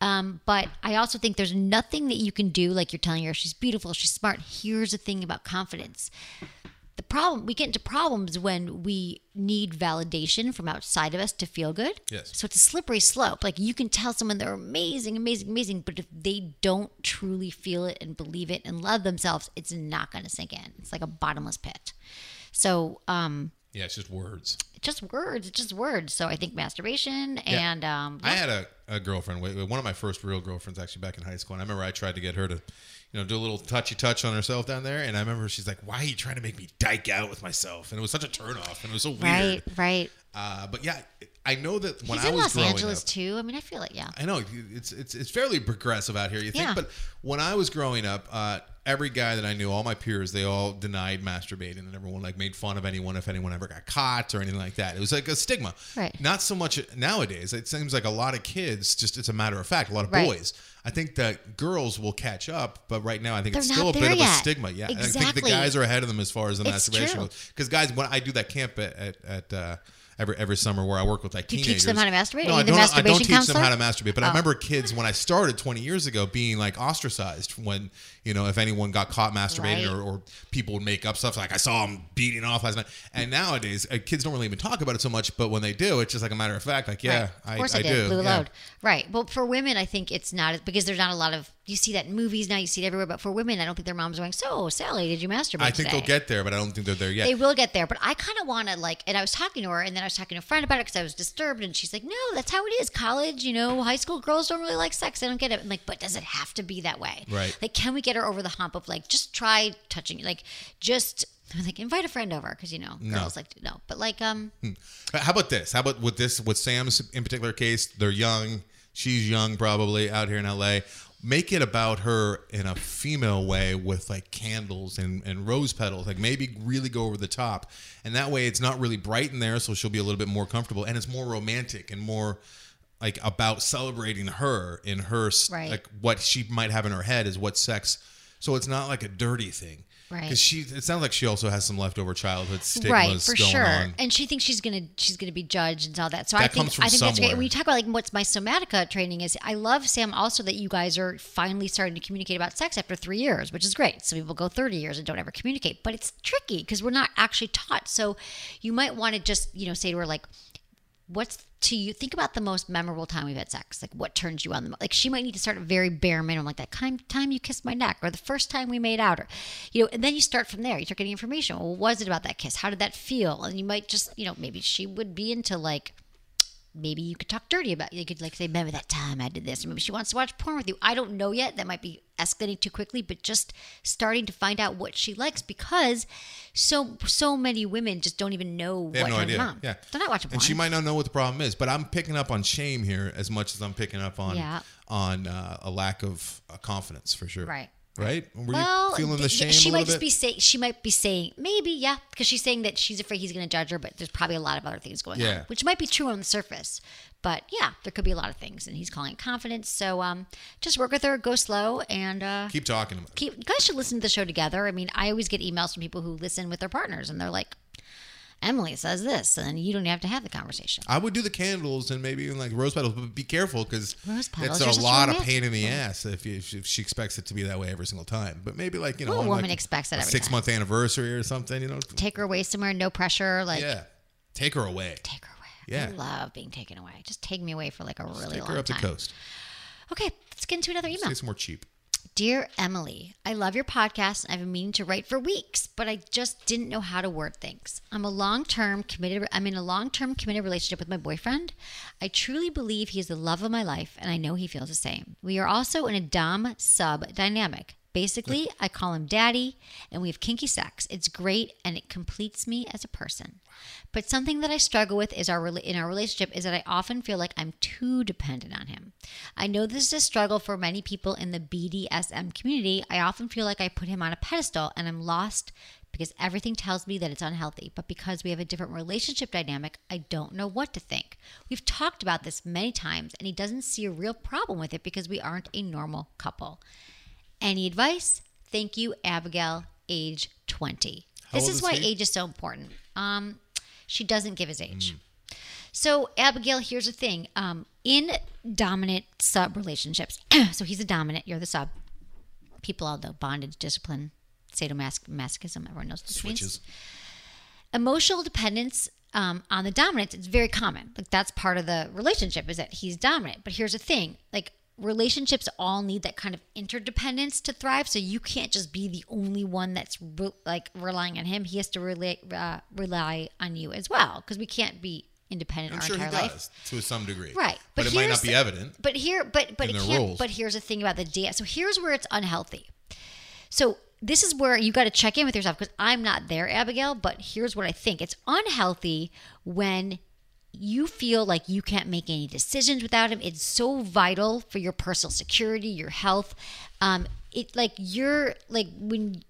But I also think there's nothing that you can do, like you're telling her she's beautiful, she's smart. Here's the thing about confidence. The problem, we get into problems when we need validation from outside of us to feel good. Yes. So it's a slippery slope. Like you can tell someone they're amazing, amazing, amazing, but if they don't truly feel it and believe it and love themselves, it's not going to sink in. It's like a bottomless pit. So, yeah, it's just words. It's just words. So I think masturbation and I had a girlfriend, one of my first real girlfriends actually back in high school. And I remember I tried to get her to, you know, do a little touchy touch on herself down there. And I remember she's like, why are you trying to make me dyke out with myself? And it was such a turnoff and it was so weird. Right. But yeah, I know that when He's I in was Los growing Angeles up, too. I mean, I feel it. Yeah. I know it's fairly progressive out here, you think, Yeah. but when I was growing up, every guy that I knew, all my peers, they all denied masturbating, and everyone like made fun of anyone if anyone ever got caught or anything like that. It was like a stigma. Right. Not so much nowadays. It seems like a lot of kids, just it's a matter of fact, a lot of Right. boys. I think that girls will catch up, but right now I think They're it's not still a bit there of a yet. stigma. Yeah, I think the Exactly. guys are ahead of them as far as the It's masturbation true. goes. Because guys, when I do that camp at every summer where I work with like Do you teenagers. teach them how to masturbate? No, Are I you the don't masturbation teach them counselor? how to masturbate, but I Oh. remember kids when I started 20 years ago being like ostracized when, you know, if anyone got caught masturbating Right. or people would make up stuff like I saw him beating off last night. And nowadays kids don't really even talk about it so much, but when they do, it's just like a matter of fact, like, yeah, Right. Of course I did. do. Blew a Yeah. load. Right. Well, for women, I think it's not, because there's not a lot of, you see that in movies now, you see it everywhere. But for women, I don't think their moms are going, so, Sally, did you masturbate I think today? they'll get there, but I don't think they're there yet. They will get there. But I kind of want to like, and I was talking to her, and then I was talking to a friend about it because I was disturbed. And she's like, no, that's how it is. College, you know, high school girls don't really like sex. They don't get it. I'm like, but does it have to be that way? Right. Like, can we get her over the hump of like, just try touching, like, just, I'm like, invite a friend over because, you know, girls like to know. But like, How about this? How about with Sam's in particular case? They're young. She's young, probably out here in LA. Make it about her in a female way with like candles and rose petals. Like maybe really go over the top, and that way it's not really bright in there, so she'll be a little bit more comfortable, and it's more romantic and more like about celebrating her in her Right. like what she might have in her head is what sex. So it's not like a dirty thing. Right. Because it sounds like she also has some leftover childhood stigmas right, for going sure. on. And she thinks she's gonna be judged and all that. So That I think comes from that's great. somewhere. When you talk about like what's my somatica training is, I love, Sam, also that you guys are finally starting to communicate about sex after 3 years, which is great. Some people go 30 years and don't ever communicate, but it's tricky because we're not actually taught. So you might want to just, you know, say to her like, what's to you, think about the most memorable time we've had sex. Like what turns you on the most. Like she might need to start at very bare minimum, like that time you kissed my neck, or the first time we made out, or, you know, and then you start from there. You start getting information. Well, what was it about that kiss? How did that feel? And you might just, you know, maybe she would be into like, maybe you could talk dirty about it. You could like say, remember that time I did this. Or maybe she wants to watch porn with you. I don't know yet. That might be escalating too quickly, but just starting to find out what she likes, because so many women just don't even know They have what no her idea. mom. Yeah. They're not watching porn. And she might not know what the problem is, but I'm picking up on shame here as much as I'm picking up on Yeah. a lack of confidence for sure. Right. Right? Were you feeling the shame she a might little just bit? be saying, she might be saying maybe, yeah, because she's saying that she's afraid he's going to judge her, but there's probably a lot of other things going Yeah. on, which might be true on the surface. But yeah, there could be a lot of things, and he's calling it confidence. So just work with her, go slow, and Keep talking about it. you guys should listen to the show together. I mean, I always get emails from people who listen with their partners, and they're like, Emily says this, and you don't have to have the conversation. I would do the candles and maybe even like rose petals, but be careful because Rose petals, it's you're a such a lot of romantic. pain in the ass if she expects it to be that way every single time. But maybe like, you know, Well, a on, woman like, expects it a every 6 time. month anniversary or something, you know. Take her away somewhere, no pressure. Like, Yeah. Take her away. take her away. Yeah. I love being taken away. Just take me away for like a really Take long her up time. the coast. Okay, let's get into another email. Say some more cheap. Dear Emily, I love your podcast and I've been meaning to write for weeks, but I just didn't know how to word things. I'm in a long-term committed relationship with my boyfriend. I truly believe he is the love of my life, and I know he feels the same. We are also in a dom-sub dynamic. Basically, I call him daddy, and we have kinky sex. It's great, and it completes me as a person. But something that I struggle with in our relationship is that I often feel like I'm too dependent on him. I know this is a struggle for many people in the BDSM community. I often feel like I put him on a pedestal, and I'm lost because everything tells me that it's unhealthy. But because we have a different relationship dynamic, I don't know what to think. We've talked about this many times, and he doesn't see a real problem with it because we aren't a normal couple. Any advice? Thank you, Abigail, age 20. How This old is is why he? age is so important. She doesn't give his age. So, Abigail, here's the thing. In dominant sub relationships, so he's a dominant, you're the sub. People all know bondage, discipline, sadomasochism, everyone knows what this means. Switches. Emotional dependence on the dominant, it's very common. Like, that's part of the relationship, is that he's dominant. But here's the thing, like, relationships all need that kind of interdependence to thrive. So you can't just be the only one that's relying on him. He has to rely on you as well, because we can't be independent I'm our sure he entire life. does to some degree. Right. But it might not be evident. But in their roles. But here's the thing about the dance. So here's where it's unhealthy. So this is where you got to check in with yourself, because I'm not there, Abigail, but here's what I think. It's unhealthy when you feel like you can't make any decisions without him. It's so vital for your personal security, your health. It like you're like when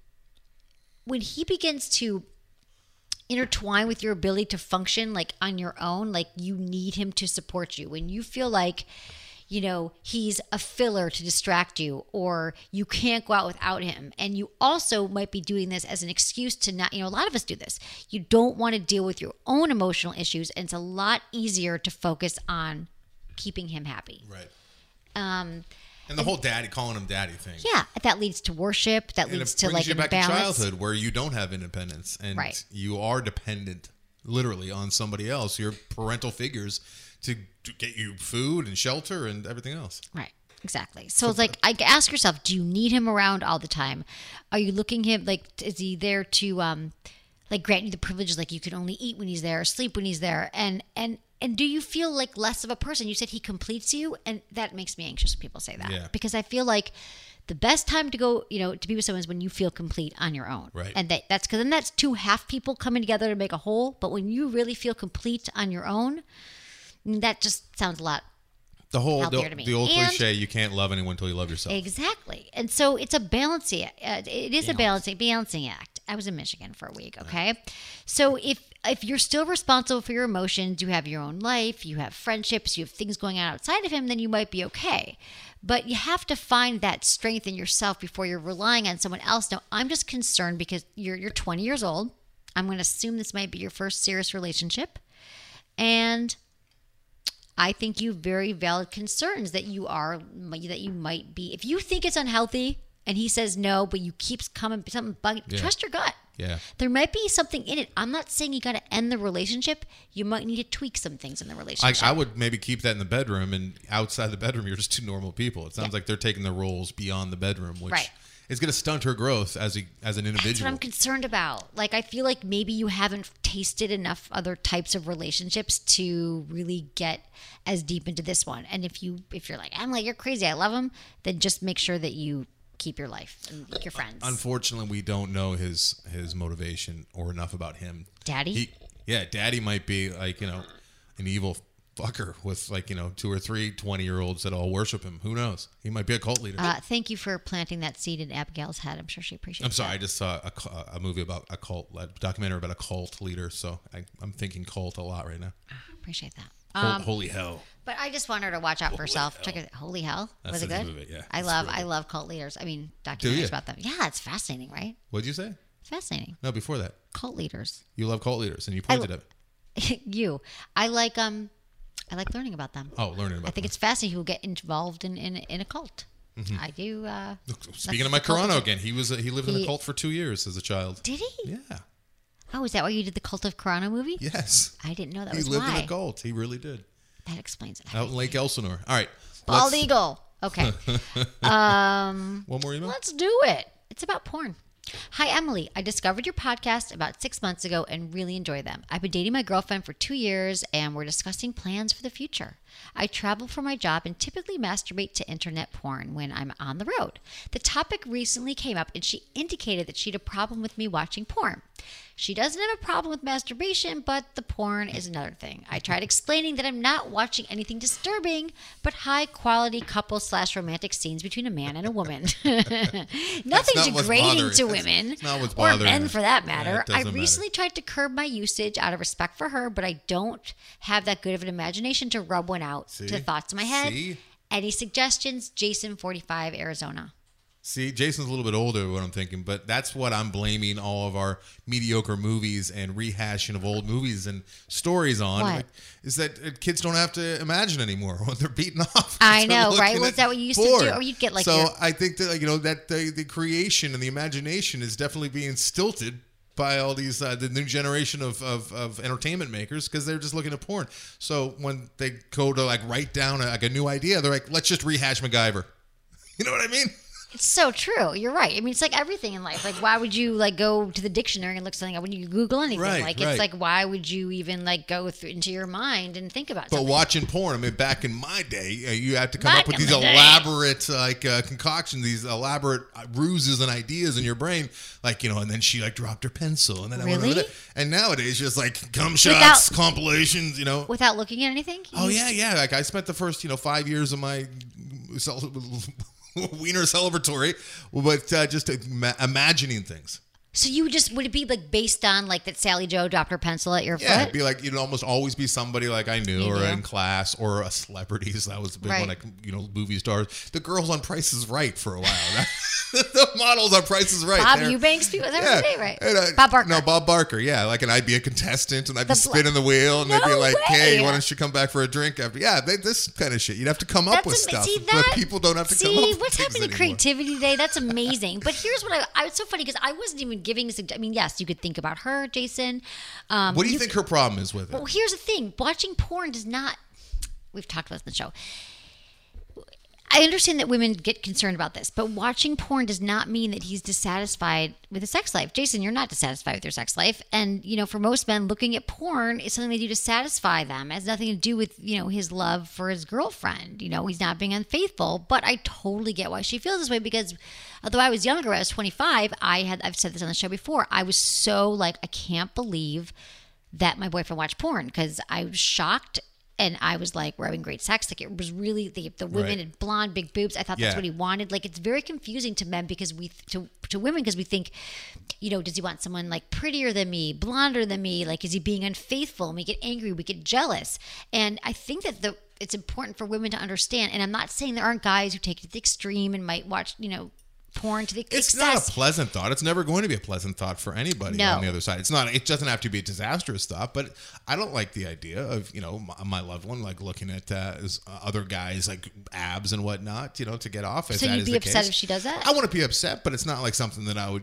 he begins to intertwine with your ability to function like on your own, like you need him to support you. When you feel like, you know, he's a filler to distract you, or you can't go out without him. And you also might be doing this as an excuse to not, you know, a lot of us do this. You don't want to deal with your own emotional issues, and it's a lot easier to focus on keeping him happy. Right. And the whole calling him daddy thing. Yeah, that leads to worship. That And leads it to brings like you back to imbalance. childhood where you don't have independence and Right. you are dependent literally on somebody else, your parental figures, to get you food and shelter and everything else. Right. Exactly. So it's like, I ask yourself, do you need him around all the time? Are you looking him like, is he there to like grant you the privileges, like you can only eat when he's there, or sleep when he's there, and do you feel like less of a person? You said he completes you, and that makes me anxious when people say that. Yeah. Because I feel like the best time to go, you know, to be with someone is when you feel complete on your own. Right. And that's because then that's two half people coming together to make a whole. But when you really feel complete on your own, that just sounds a lot The whole healthier to me. the old And- cliche, you can't love anyone until you love yourself. Exactly. And so it's a balancing it is a balancing act. I was in Michigan for a week, okay? So if you're still responsible for your emotions, you have your own life, you have friendships, you have things going on outside of him, then you might be okay. But you have to find that strength in yourself before you're relying on someone else. Now, I'm just concerned because you're 20 years old. I'm going to assume this might be your first serious relationship. And I think you have very valid concerns that you might be. If you think it's unhealthy and he says no, but you keep coming, something bugging, trust your gut. Yeah. There might be something in it. I'm not saying you got to end the relationship. You might need to tweak some things in the relationship. I would maybe keep that in the bedroom, and outside the bedroom, you're just two normal people. It sounds like they're taking their roles beyond the bedroom, which Right. is going to stunt her growth as an individual. That's what I'm concerned about. Like, I feel like maybe you haven't tasted enough other types of relationships to really get as deep into this one. And if you're like, I'm like, you're crazy, I love him, then just make sure that you keep your life and your friends. Unfortunately, we don't know his motivation or enough about him. Daddy? Daddy might be like, an evil fucker with 2 or 3 20-year-olds that all worship him. Who knows? He might be a cult leader. Thank you for planting that seed in Abigail's head. I'm sure she appreciates it. I'm sorry, I just saw a movie about a documentary about a cult leader, so I'm thinking cult a lot right now. Appreciate that. Holy hell. But I just want her to watch out for herself. Check it. Holy hell. That's Was it the good? name of it, yeah. I It's love really good. love cult leaders. I mean, you? documentaries about them. Yeah, it's fascinating, right? What'd you say? It's fascinating. No, before that. Cult leaders. You love cult leaders, and you pointed at me. I like learning about them. Oh, learning about I think them. it's fascinating who get involved in a cult. Mm-hmm. I do. Speaking of Mike the cult Carano of- again, he lived in He- a cult for 2 years as a child. Did he? Yeah. Oh, is that why you did the Cult of Carano movie? Yes. I didn't know that He was lived why. in a cult. He really did. That explains it. Out in Lake Elsinore. All right. Bald let's- eagle. Okay. One more email? Let's do it. It's about porn. Hi, Emily. I discovered your podcast about 6 months ago and really enjoy them. I've been dating my girlfriend for 2 years and we're discussing plans for the future. I travel for my job and typically masturbate to internet porn when I'm on the road. The topic recently came up and she indicated that she had a problem with me watching porn. She doesn't have a problem with masturbation, but the porn is another thing. I tried explaining that I'm not watching anything disturbing, but high-quality couple/romantic scenes between a man and a woman. Nothing degrading to women, or men for that matter. I recently tried to curb my usage out of respect for her, but I don't have that good of an imagination to rub one out to the thoughts in my head. Any suggestions? Jason, 45, Arizona. See, Jason's a little bit older, what I'm thinking, but that's what I'm blaming all of our mediocre movies and rehashing of old movies and stories on. What? Is that kids don't have to imagine anymore when they're beaten off. I know, right? Was that what you used to do? Or you'd get like I think that, that the creation and the imagination is definitely being stilted by all these the new generation of entertainment makers because they're just looking at porn. So when they go to write down a new idea, they're like, let's just rehash MacGyver. You know what I mean? It's so true. You're right. I mean, it's like everything in life. Like, why would you go to the dictionary and look something up when you Google anything? Right, it's like, why would you even go into your mind and think about something? But watching porn, I mean, back in my day, you had to come up with these elaborate concoctions, these elaborate ruses and ideas in your brain, and then she dropped her pencil, and then really? I went with it. And nowadays, just cum shots, compilations, without looking at anything. Yeah. I spent the first 5 years of my wiener celebratory, but just imagining things. So would it be based on that Sally Joe dropped her pencil at your foot? Yeah, it'd be it'd almost always be somebody I knew or in class or a celebrities. That was the big one, movie stars. The girls on Price is Right for a while. The models on Price is Right. Bob Eubanks, people, right? And, Bob Barker. No, Bob Barker, yeah. And I'd be a contestant and I'd be spinning the wheel and they'd be like, hey, why don't you come back for a drink after? Yeah, this kind of shit. You'd have to come up with stuff. But people don't have to come up with what's happening to creativity today? That's amazing. But here's what it's so funny because I wasn't even giving yes, you could think about her, Jason. What do you think her problem is with it? Well, here's the thing. Watching porn does not... We've talked about this in the show. I understand that women get concerned about this, but watching porn does not mean that he's dissatisfied with his sex life. Jason, you're not dissatisfied with your sex life. And, for most men, looking at porn is something they do to satisfy them. It has nothing to do with, his love for his girlfriend. He's not being unfaithful. But I totally get why she feels this way because although I was younger, I was 25, I've said this on the show before, I was so I can't believe that my boyfriend watched porn because I was shocked. And I was we're having great sex. It was really the women had blonde, big boobs. I thought that's what he wanted. It's very confusing to men because to women because we think, does he want someone prettier than me, blonder than me? Is he being unfaithful? And we get angry, we get jealous. And I think that it's important for women to understand. And I'm not saying there aren't guys who take it to the extreme and might watch, porn to the excess. It's not a pleasant thought. It's never going to be a pleasant thought for anybody on the other side. It's not. It doesn't have to be a disastrous thought, but I don't like the idea of my loved one looking at other guys abs and whatnot. To get off. So you'd be upset if she does that? I wouldn't be upset, but it's not something that I would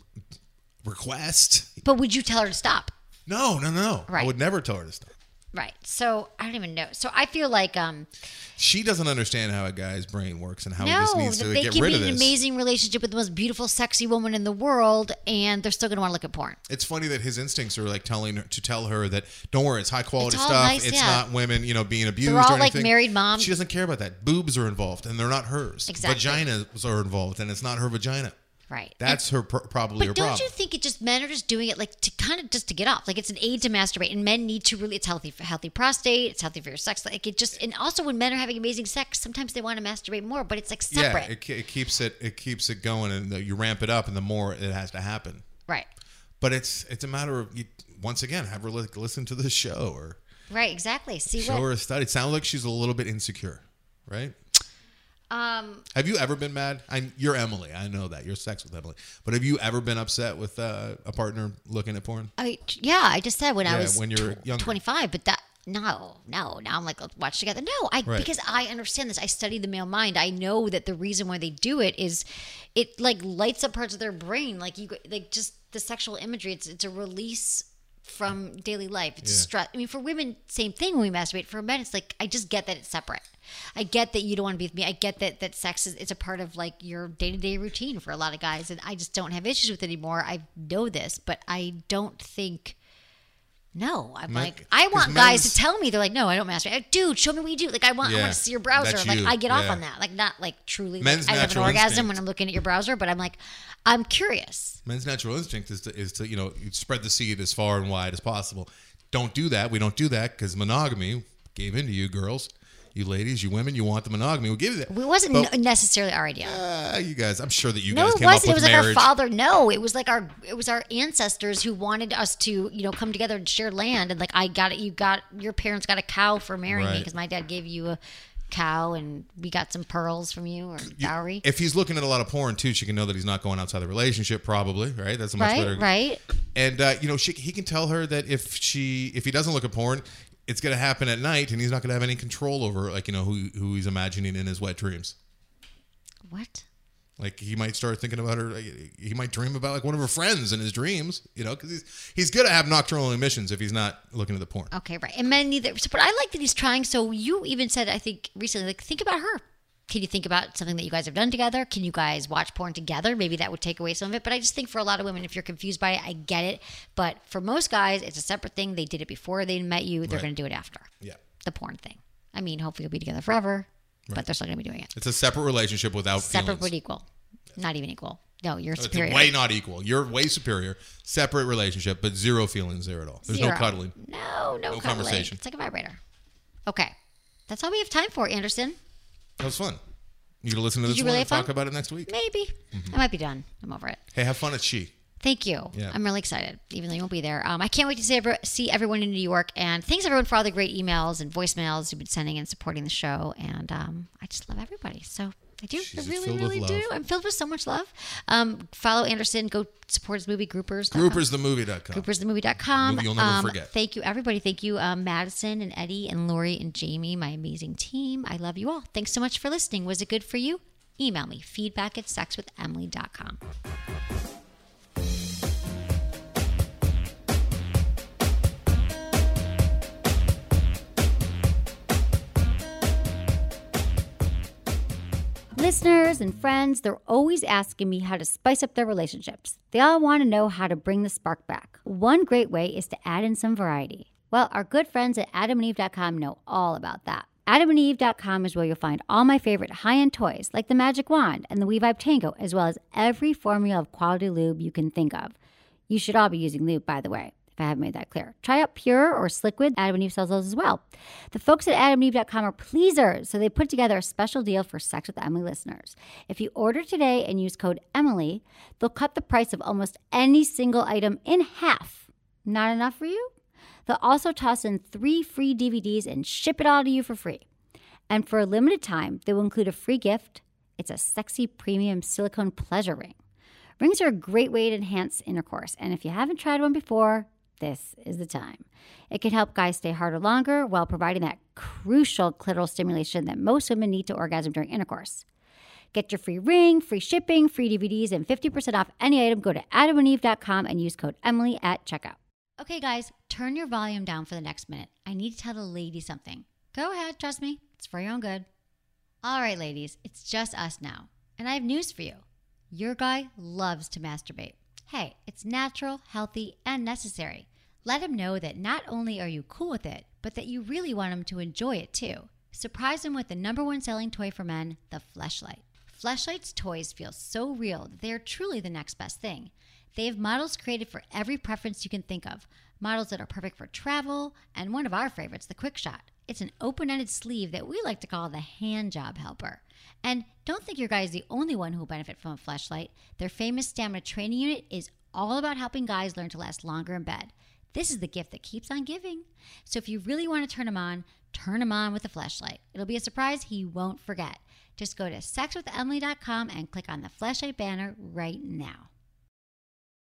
request. But would you tell her to stop? No. Right. I would never tell her to stop. Right. So I don't even know. So I feel she doesn't understand how a guy's brain works and how he just needs to get rid of this. They can be in an amazing relationship with the most beautiful, sexy woman in the world, and they're still going to want to look at porn. It's funny that his instincts are tell her that don't worry, it's high quality stuff. Nice, it's not women, being abused. They're all or anything. married moms. She doesn't care about that. Boobs are involved, and they're not hers. Exactly. Vaginas are involved, and it's not her vagina. Right. That's probably her problem. But don't you think men are just doing it to kind of just to get off? It's an aid to masturbate, and men need to really. It's healthy for healthy prostate. It's healthy for your sex. And also when men are having amazing sex, sometimes they want to masturbate more, but it's separate. Yeah, it keeps it going, and you ramp it up, and the more it has to happen. Right. But it's a matter of once again have her listen to the show or right exactly show her a study. It sounds like she's a little bit insecure, right? Have you ever been mad? You're Emily. I know that. You're sex with Emily. But have you ever been upset with a partner looking at porn? I just said when I was when you're younger. 25, but that no. Now I'm let's watch together. No, because I understand this. I study the male mind. I know that the reason why they do it is it lights up parts of their brain. Just the sexual imagery. It's a release from daily life. It's stress. I mean, for women, same thing when we masturbate. For men, it's I just get that it's separate. I get that you don't want to be with me. I get that sex it's a part of your day-to-day routine for a lot of guys, and I just don't have issues with it anymore. I know this, but I don't think No, I'm Men- like, I 'cause want guys men's- to tell me. They're like, no, I don't masturbate. Dude, show me what you do. Like, I want Yeah, to see your browser. that's Like, you. I get off Yeah. on that. Like, not like truly. Men's Like, I have an natural orgasm instinct. when I'm looking at your browser, but I'm like, I'm curious. Men's natural instinct is to you spread the seed as far and wide as possible. Don't do that. We don't do that because monogamy gave into you, girls. You ladies, you women, you want the monogamy. We'll give you that. It wasn't But- necessarily our idea. You guys, I'm sure that you No, guys it came up wasn't. with It was like marriage. our father. No, it was like it was our ancestors who wanted us to, come together and share land. And like, I got it. Your parents got a cow for marrying me Right. because my dad gave you a cow and we got some pearls from you or dowry. If he's looking at a lot of porn too, she can know that he's not going outside the relationship. Probably, right? That's a much better. Right. And he can tell her that if he doesn't look at porn, it's going to happen at night, and he's not going to have any control over who he's imagining in his wet dreams. What? Like he might start thinking about her. He might dream about like one of her friends in his dreams. Because he's going to have nocturnal emissions if he's not looking at the porn. Okay, right. And men neither. But I like that he's trying. So you even said, I think recently, like, think about her. Can you think about something that you guys have done together? Can you guys watch porn together? Maybe that would take away some of it. But I just think for a lot of women, if you're confused by it, I get it. But for most guys, it's a separate thing. They did it before they met you. They're Right. going to do it after. Yeah. The porn thing. I mean, hopefully you'll be together forever, but they're still going to be doing it. It's a separate relationship without Separate feelings. but equal. Not even equal. No, you're It's superior. way not equal. You're way superior. Separate relationship, but zero feelings there at all. There's Zero. no cuddling. No No cuddling. conversation. It's like a vibrator. Okay. That's all we have time for, Anderson. That was fun. You gonna listen to Did this you one really and have talk fun? about it next week? Maybe. I might be done. I'm over it. Hey, have fun at She. Thank you. Yeah. I'm really excited, even though you won't be there. I can't wait to see everyone in New York. And thanks, everyone, for all the great emails and voicemails you've been sending and supporting the show. And I just love everybody. So I do. She's I really, filled with really do. love. I'm filled with so much love. Follow Anderson. Go support his movie, Groupers. Groupersthemovie.com. Groupersthemovie.com. Movie you'll never forget. Thank you, everybody. Thank you, Madison and Eddie and Lori and Jamie, my amazing team. I love you all. Thanks so much for listening. Was it good for you? Email me, feedback@sexwithemily.com. Listeners and friends, they're always asking me how to spice up their relationships. They all want to know how to bring the spark back. One great way is to add in some variety. Well, our good friends at AdamandEve.com know all about that. AdamandEve.com is where you'll find all my favorite high-end toys, like the Magic Wand and the WeVibe Tango, as well as every formula of quality lube you can think of. You should all be using lube, by the way, if I haven't made that clear. Try out Pure or Sliquid. Adam and Eve sells those as well. The folks at AdamandEve.com are pleasers, so they put together a special deal for Sex with Emily listeners. If you order today and use code Emily, they'll cut the price of almost any single item in half. Not enough for you? They'll also toss in 3 free DVDs and ship it all to you for free. And for a limited time, they will include a free gift. It's a sexy premium silicone pleasure ring. Rings are a great way to enhance intercourse, and if you haven't tried one before, this is the time. It can help guys stay harder longer while providing that crucial clitoral stimulation that most women need to orgasm during intercourse. Get your free ring, free shipping, free DVDs, and 50% off any item. Go to adamandeve.com and use code Emily at checkout. Okay, guys, turn your volume down for the next minute. I need to tell the ladies something. Go ahead, trust me. It's for your own good. All right, ladies, it's just us now. And I have news for you. Your guy loves to masturbate. Hey, it's natural, healthy, and necessary. Let him know that not only are you cool with it, but that you really want him to enjoy it too. Surprise him with the #1 selling toy for men, the Fleshlight. Fleshlight's toys feel so real that they are truly the next best thing. They have models created for every preference you can think of. Models that are perfect for travel, and one of our favorites, the Quick Shot. It's an open-ended sleeve that we like to call the hand job helper. And don't think your guy is the only one who will benefit from a Fleshlight. Their famous stamina training unit is all about helping guys learn to last longer in bed. This is the gift that keeps on giving. So if you really want to turn him on with a Fleshlight. It'll be a surprise he won't forget. Just go to sexwithemily.com and click on the Fleshlight banner right now.